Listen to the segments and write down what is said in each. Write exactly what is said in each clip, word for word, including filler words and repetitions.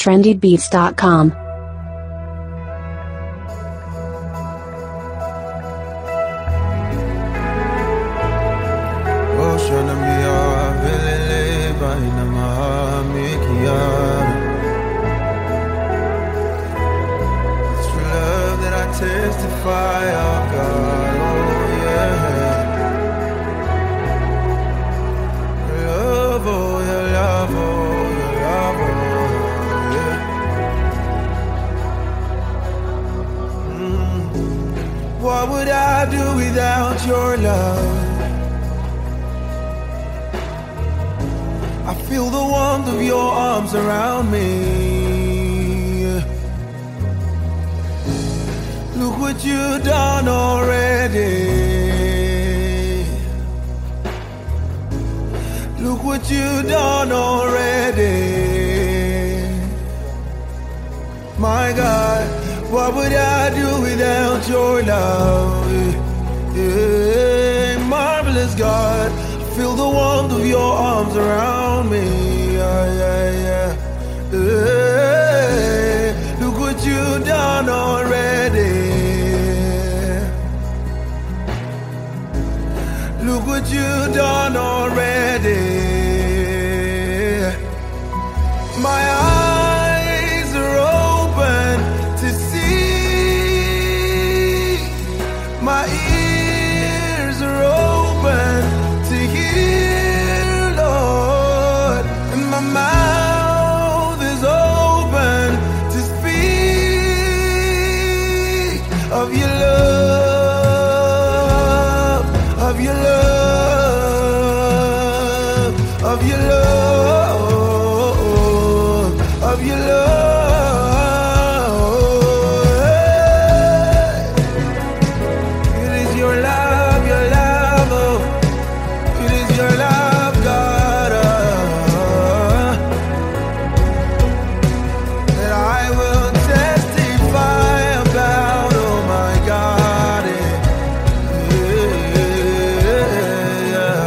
trendy beats dot com. Testify, oh God, oh yeah. Your love, oh, your love, oh, your love, oh, yeah. Mm. What would I do without your love? I feel the warmth of your arms around me. Look what you've done already. Look what you've done already. My God, what would I do without your love? Yeah, marvelous God, feel the warmth of your arms around me. Yeah, yeah, yeah. Yeah. Look what you've done already. Look what you've done already. My eyes are open to see. My ears are open to hear, Lord. And my mouth is open to speak of your love, of your love. Of your love, of your love. It is your love, your love, oh. It is your love, God, uh, that I will testify about, oh my God, yeah,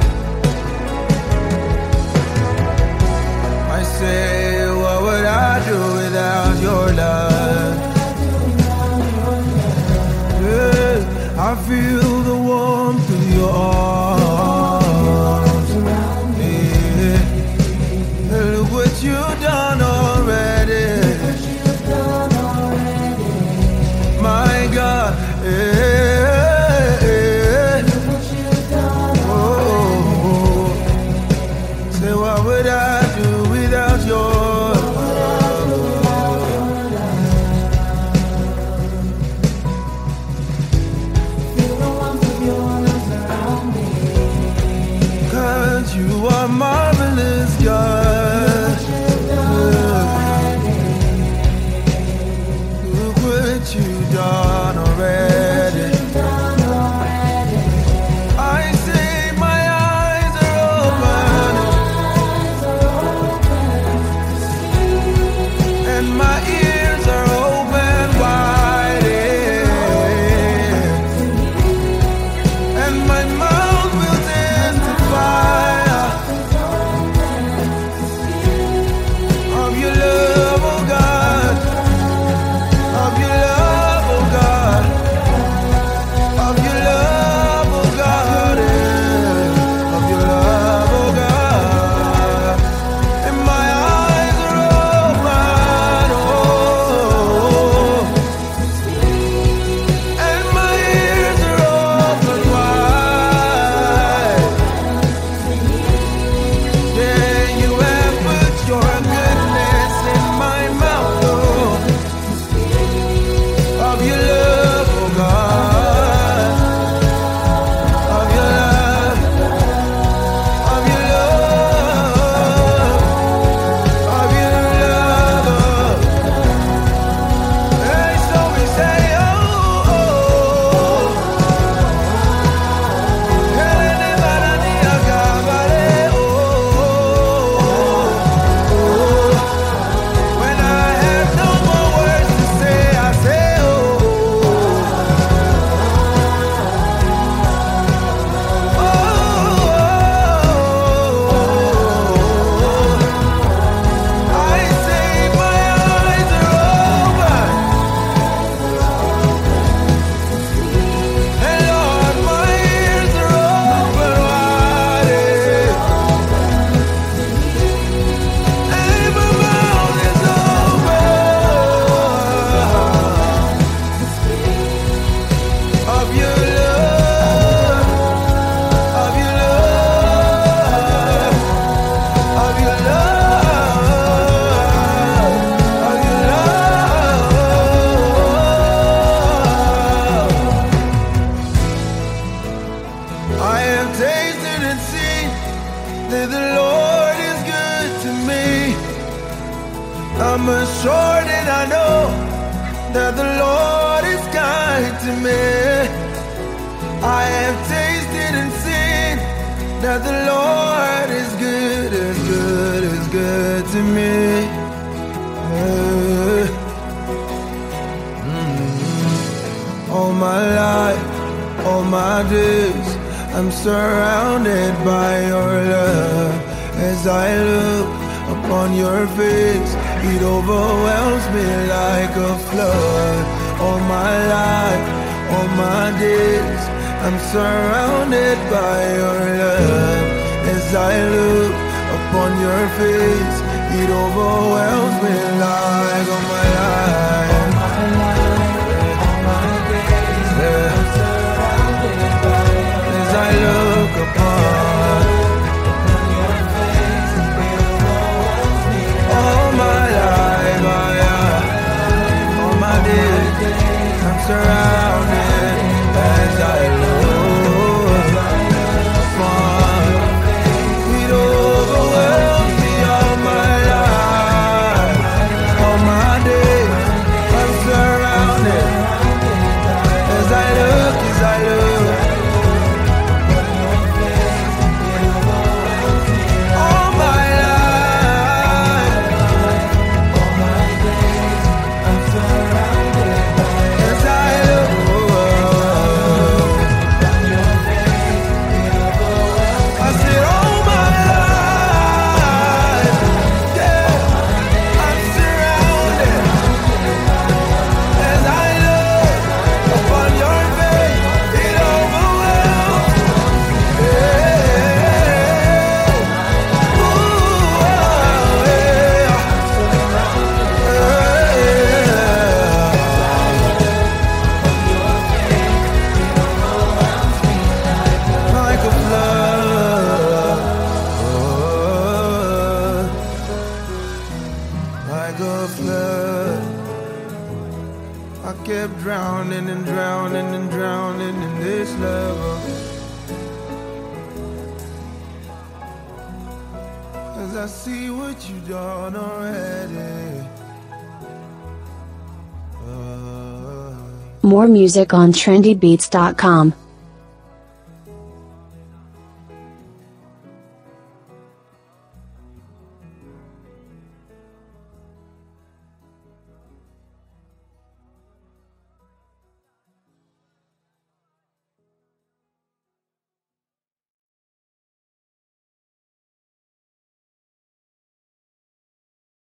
yeah. I say, what would I do without your love? Yeah, I feel the warmth of your arms. Yeah. Look what you've done already. My God. Yeah, yeah. Oh, say, what would I do without your cause you are marvelous, God. Look what you've done already. I say my eyes are open and my ears are open wide, yeah. And my mouth will testify of your love, oh God, of your love, oh God, of your love, oh God, yeah. Of your love, oh God. And my eyes are open, oh I'm assured and I know that the Lord is kind to me. I have tasted and seen that the Lord is good, is good, is good to me. Uh, mm, all my life, all my days, I'm surrounded by your love. As I look upon your face, it overwhelms me like a flood. All my life, all my days, I'm surrounded by your love. As I look upon your face, it overwhelms me like all my life. All my life, all my days, yeah. I'm surrounded by your love. As I look upon, upon your face, it overwhelms me like all my life, oh yeah. All my days, I'm surrounded as I look upon. It overwhelms me all my life, all my days, I'm surrounded as I look, as I look. All my life, all my days, I'm surrounded as I look. I said all my life, yeah, I'm surrounded as I look upon your face. It overwhelms, yeah. Ooh, yeah. Like a flood, oh, like a flood. I kept drowning and drowning and drowning in this love. As I see what you done already. Oh. More music on trendy beats dot com.